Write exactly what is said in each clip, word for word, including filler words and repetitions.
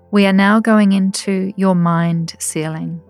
We are now going into your mind sealing,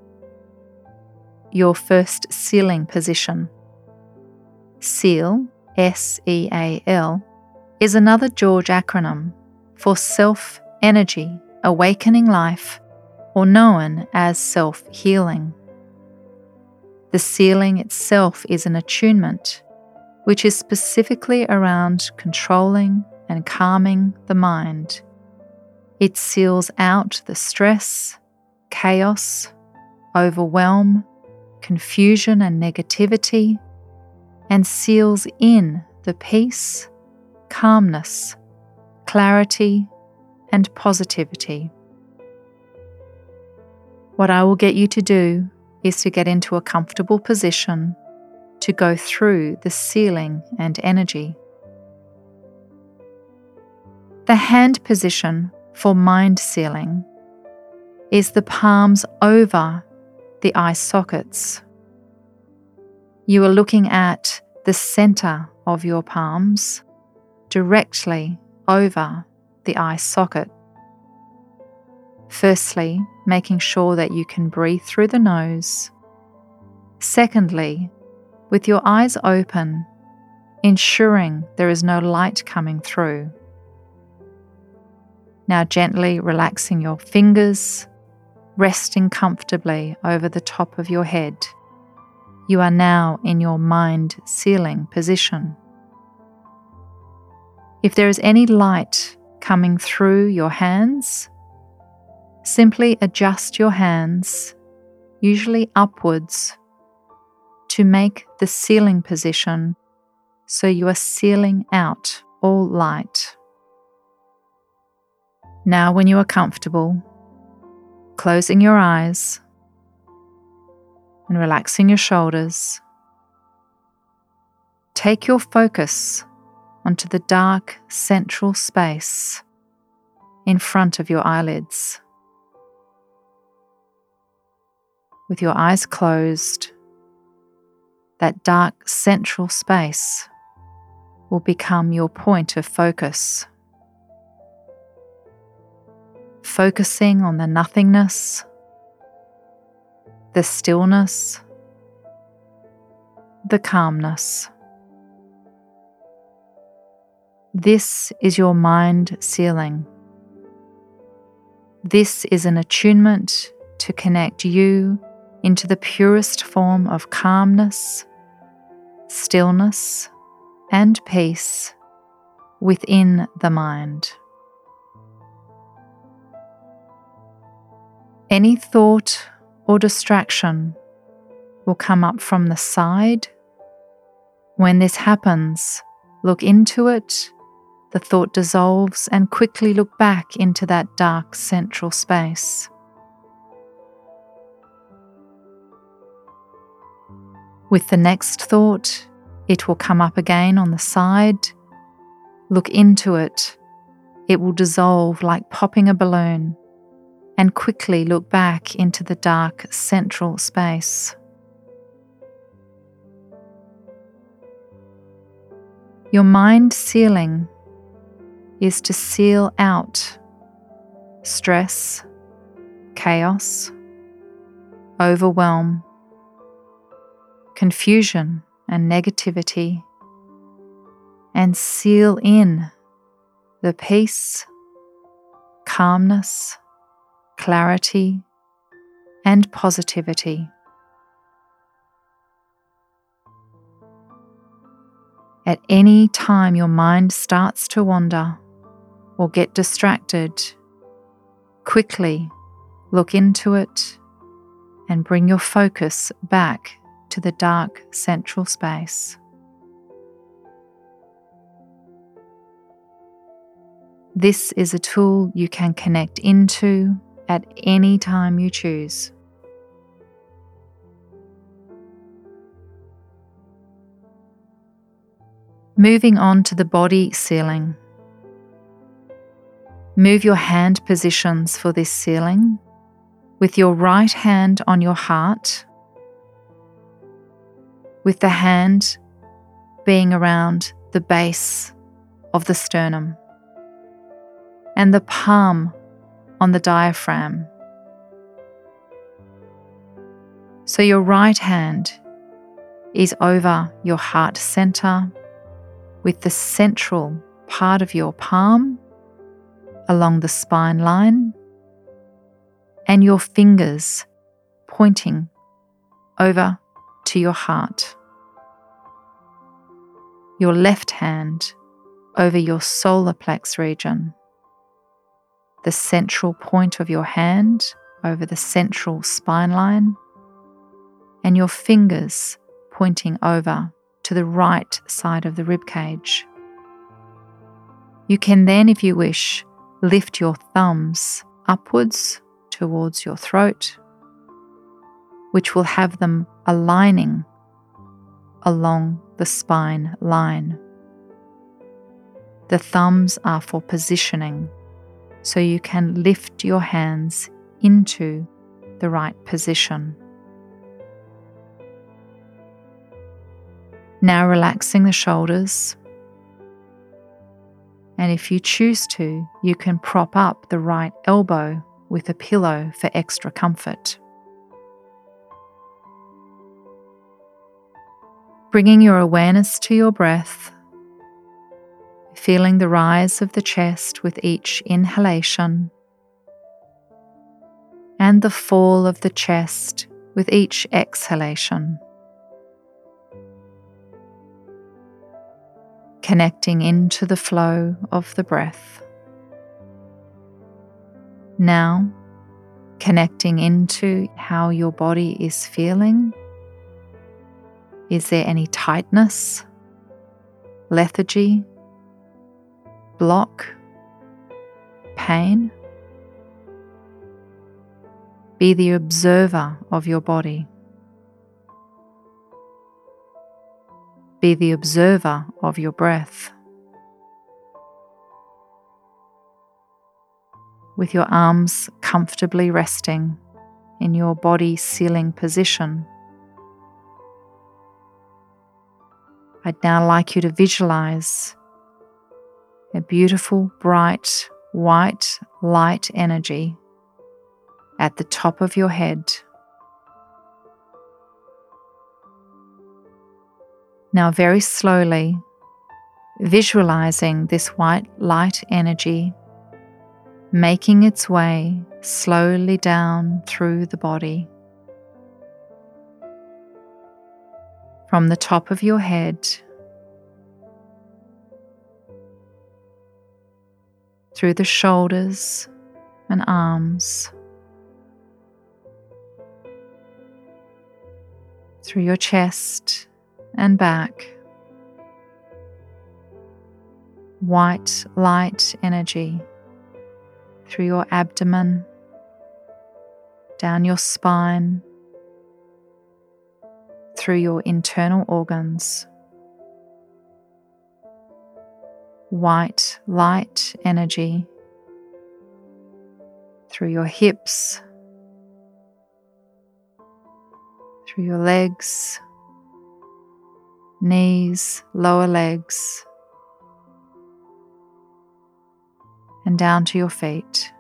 your first sealing position. SEAL, S E A L, is another George acronym for self-energy, awakening life, or known as self-healing. The sealing itself is an attunement, which is specifically around controlling and calming the mind. It seals out the stress, chaos, overwhelm, confusion and negativity, and seals in the peace, calmness, clarity, and positivity. What I will get you to do is to get into a comfortable position to go through the sealing and energy. The hand position for mind sealing is the palms over the eye sockets. You are looking at the center of your palms directly over the eye socket. Firstly, making sure that you can breathe through the nose. Secondly, with your eyes open, ensuring there is no light coming through. Now gently relaxing your fingers, resting comfortably over the top of your head. You are now in your mind sealing position. If there is any light coming through your hands, simply adjust your hands, usually upwards, to make the sealing position so you are sealing out all light. Now, when you are comfortable, closing your eyes and relaxing your shoulders, take your focus onto the dark central space in front of your eyelids. With your eyes closed, that dark central space will become your point of focus. Focusing on the nothingness, the stillness, the calmness. This is your mind sealing. This is an attunement to connect you into the purest form of calmness, stillness, and peace within the mind. Any thought or distraction will come up from the side. When this happens, look into it, the thought dissolves, and quickly look back into that dark central space. With the next thought, it will come up again on the side. Look into it. It will dissolve like popping a balloon, and quickly look back into the dark central space. Your mind sealing is to seal out stress, chaos, overwhelm, confusion and negativity, and seal in the peace, calmness, clarity, and positivity. At any time your mind starts to wander or get distracted, quickly look into it and bring your focus back to the dark central space. This is a tool you can connect into at any time you choose. Moving on to the body sealing. Move your hand positions for this sealing with your right hand on your heart, with the hand being around the base of the sternum, and the palm on the diaphragm. So your right hand is over your heart center, with the central part of your palm along the spine line and your fingers pointing over to your heart. Your left hand over your solar plex region, the central point of your hand over the central spine line, and your fingers pointing over to the right side of the rib cage. You can then, if you wish, lift your thumbs upwards towards your throat, which will have them aligning along the spine line. The thumbs are for positioning, so you can lift your hands into the right position. Now relaxing the shoulders, and if you choose to, you can prop up the right elbow with a pillow for extra comfort. Bringing your awareness to your breath, feeling the rise of the chest with each inhalation and the fall of the chest with each exhalation. Connecting into the flow of the breath. Now, connecting into how your body is feeling. Is there any tightness, lethargy, block, pain? Be the observer of your body. Be the observer of your breath. With your arms comfortably resting in your body sealing position, I'd now like you to visualize a beautiful, bright, white light energy at the top of your head. Now very slowly, visualizing this white light energy making its way slowly down through the body. From the top of your head, through the shoulders and arms, through your chest and back, white light energy through your abdomen, down your spine, through your internal organs. White light energy through your hips, through your legs, knees, lower legs, and down to your feet,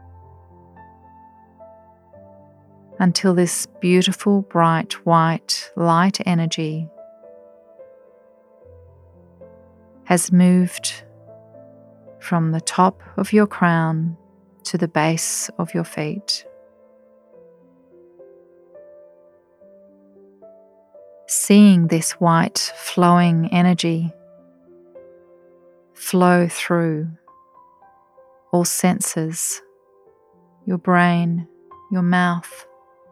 until this beautiful bright white light energy has moved from the top of your crown to the base of your feet. Seeing this white flowing energy flow through all senses, your brain, your mouth,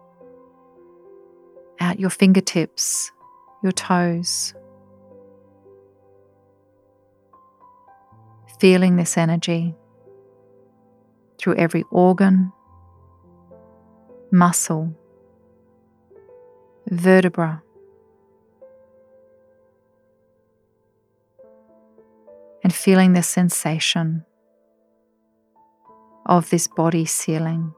out your fingertips, your toes. Feeling this energy through every organ, muscle, vertebra, and feeling the sensation of this body sealing.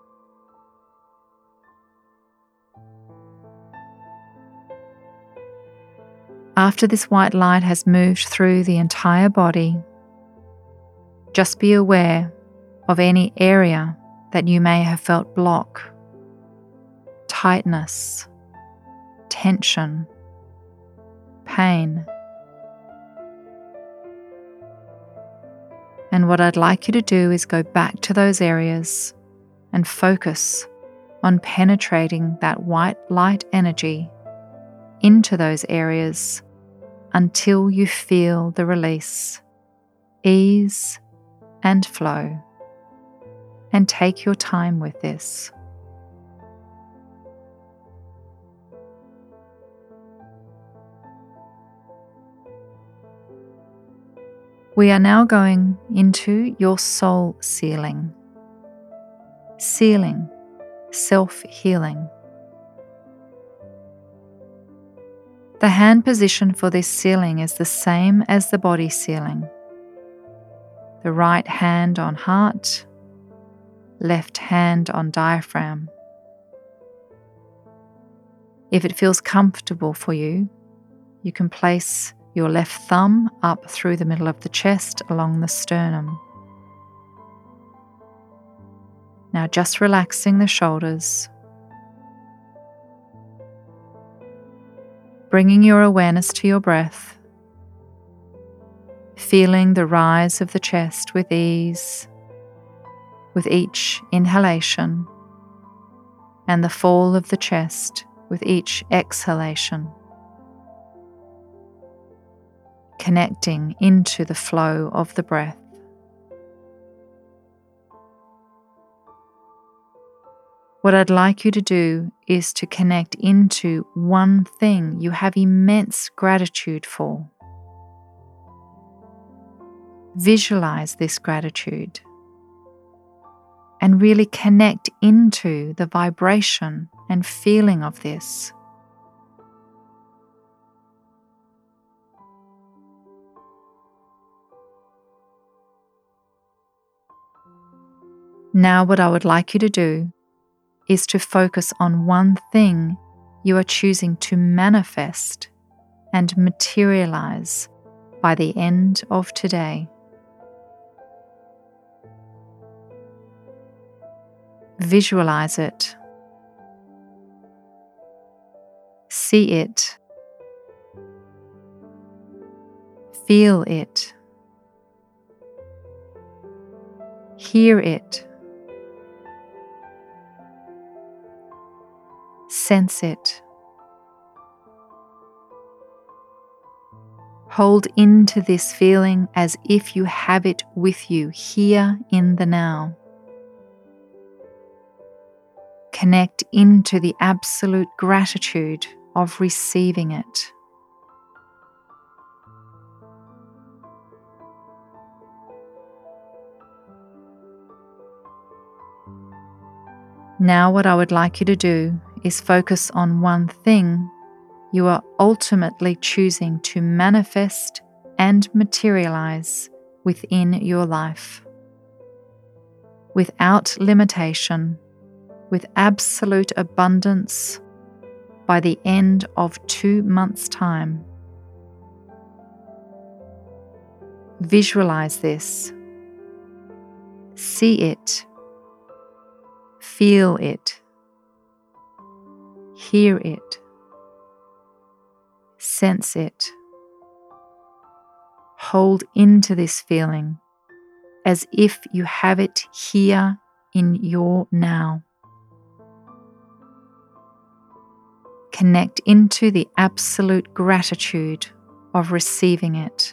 After this white light has moved through the entire body, just be aware of any area that you may have felt block, tightness, tension, pain. And what I'd like you to do is go back to those areas and focus on penetrating that white light energy into those areas until you feel the release, ease, and flow. And take your time with this. We are now going into your soul sealing. Sealing, self-healing. The hand position for this sealing is the same as the body sealing. The right hand on heart, left hand on diaphragm. If it feels comfortable for you, you can place your left thumb up through the middle of the chest along the sternum. Now just relaxing the shoulders, bringing your awareness to your breath, feeling the rise of the chest with ease with each inhalation and the fall of the chest with each exhalation. Connecting into the flow of the breath. What I'd like you to do is to connect into one thing you have immense gratitude for. Visualize this gratitude and really connect into the vibration and feeling of this. Now what I would like you to do is to focus on one thing you are choosing to manifest and materialize by the end of today. Visualize it. See it. Feel it. Hear it. Sense it. Hold into this feeling as if you have it with you here in the now. Connect into the absolute gratitude of receiving it. Now what I would like you to do is focus on one thing you are ultimately choosing to manifest and materialize within your life. Without limitation, with absolute abundance by the end of two months' time. Visualize this. See it. Feel it. Hear it. Sense it. Hold into this feeling as if you have it here in your now. Connect into the absolute gratitude of receiving it.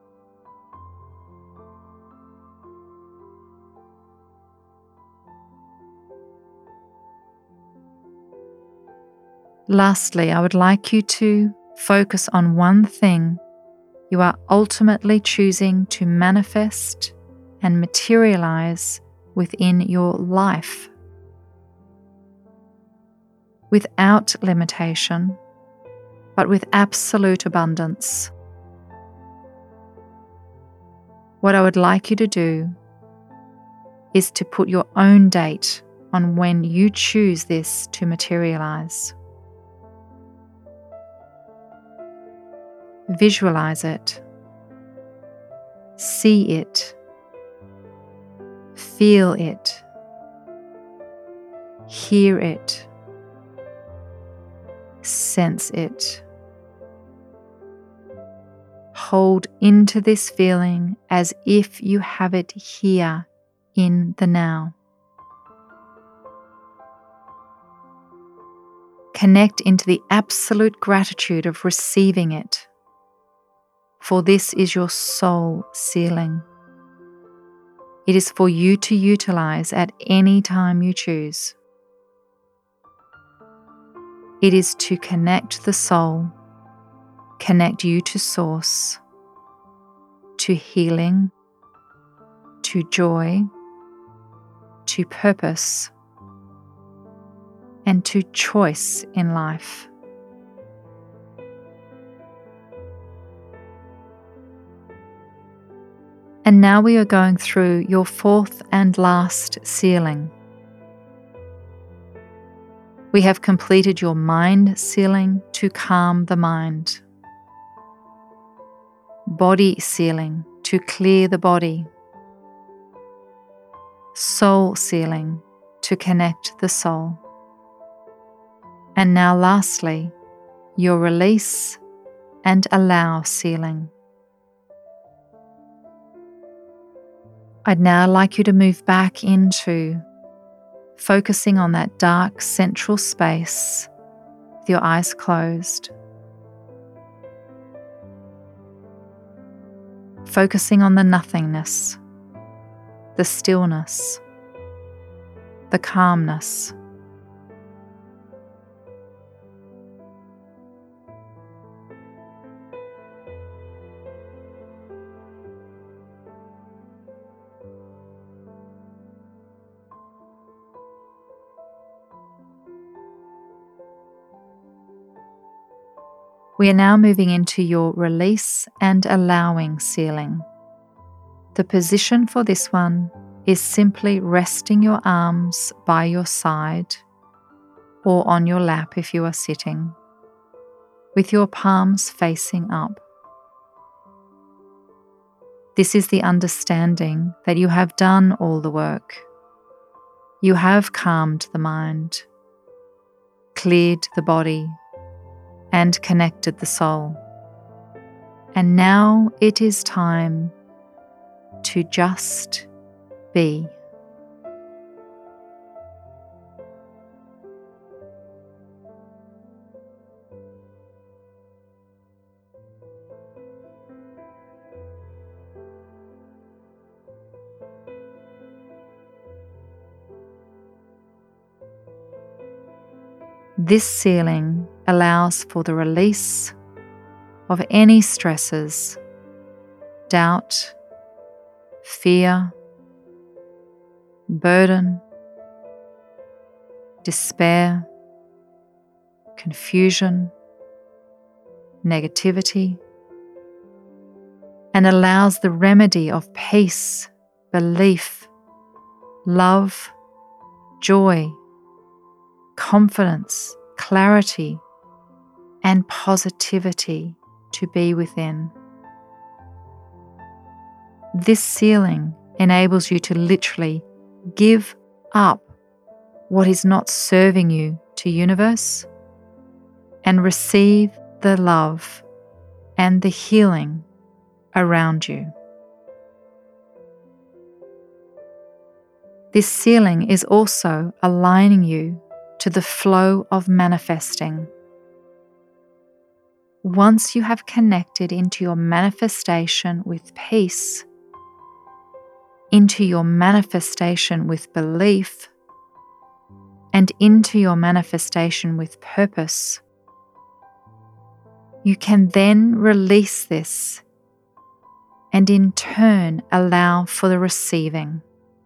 Lastly, I would like you to focus on one thing you are ultimately choosing to manifest and materialize within your life. Without limitation, but with absolute abundance. What I would like you to do is to put your own date on when you choose this to materialize. Visualize it. See it. Feel it. Hear it. Sense it. Hold into this feeling as if you have it here in the now. Connect into the absolute gratitude of receiving it, for this is your soul sealing. It is for you to utilize at any time you choose. It is to connect the soul, connect you to Source, to healing, to joy, to purpose, and to choice in life. And now we are going through your fourth and last sealing. We have completed your mind sealing to calm the mind, body sealing to clear the body, soul sealing to connect the soul, and now lastly, your release and allow sealing. I'd now like you to move back into focusing on that dark central space with your eyes closed. Focusing on the nothingness, the stillness, the calmness. We are now moving into your release and allowing sealing. The position for this one is simply resting your arms by your side or on your lap if you are sitting, with your palms facing up. This is the understanding that you have done all the work. You have calmed the mind, cleared the body, and connected the soul. And now it is time to just be. This sealing allows for the release of any stresses, doubt, fear, burden, despair, confusion, negativity, and allows the remedy of peace, belief, love, joy, confidence, clarity, and positivity to be within. This sealing enables you to literally give up what is not serving you to universe and receive the love and the healing around you. This sealing is also aligning you to the flow of manifesting. Once you have connected into your manifestation with peace, into your manifestation with belief, and into your manifestation with purpose, you can then release this and in turn allow for the receiving.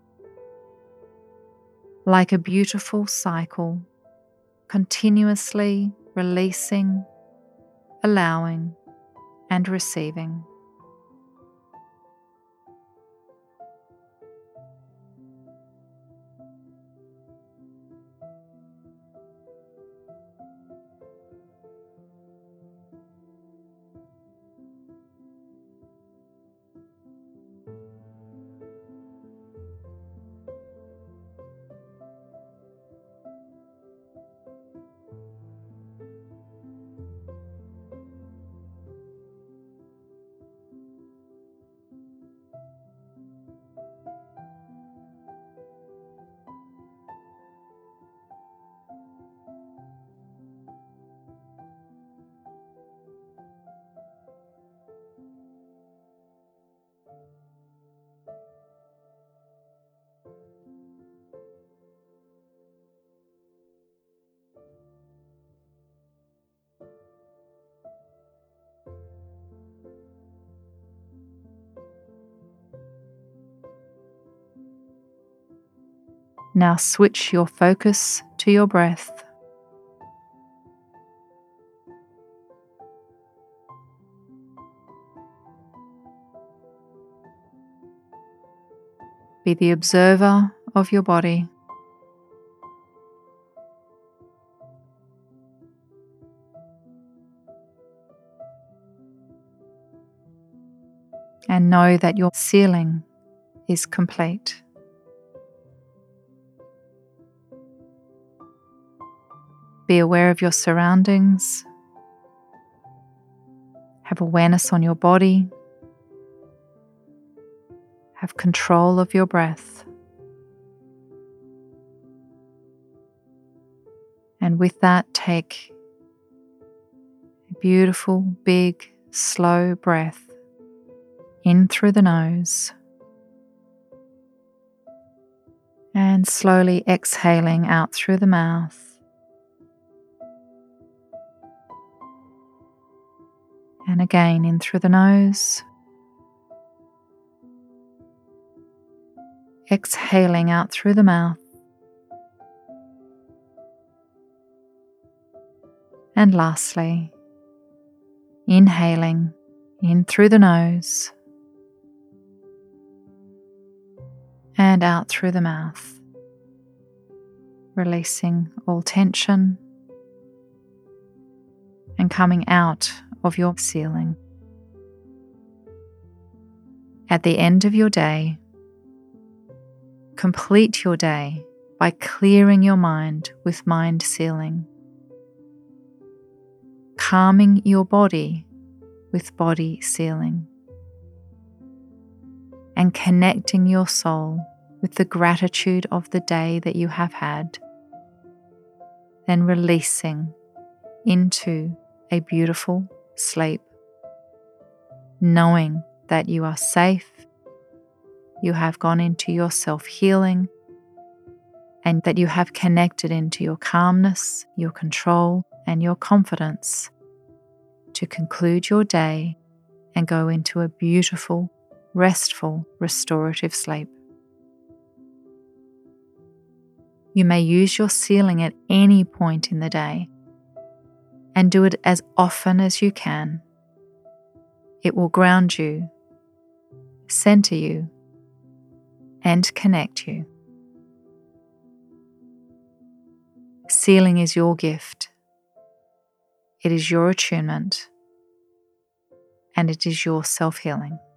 Like a beautiful cycle, continuously releasing, allowing, and receiving. Now switch your focus to your breath. Be the observer of your body. And know that your sealing is complete. Be aware of your surroundings. Have awareness on your body. Have control of your breath. And with that, take a beautiful, big, slow breath in through the nose and slowly exhaling out through the mouth. And again in through the nose, exhaling out through the mouth. And lastly, inhaling in through the nose and out through the mouth, releasing all tension and coming out of your sealing. At the end of your day, complete your day by clearing your mind with mind sealing, calming your body with body sealing, and connecting your soul with the gratitude of the day that you have had, then releasing into a beautiful sleep, knowing that you are safe, you have gone into your self-healing, and that you have connected into your calmness, your control, and your confidence to conclude your day and go into a beautiful, restful, restorative sleep. You may use your sealing at any point in the day and do it as often as you can. It will ground you, center you, and connect you. Sealing is your gift. It is your attunement, and it is your self-healing.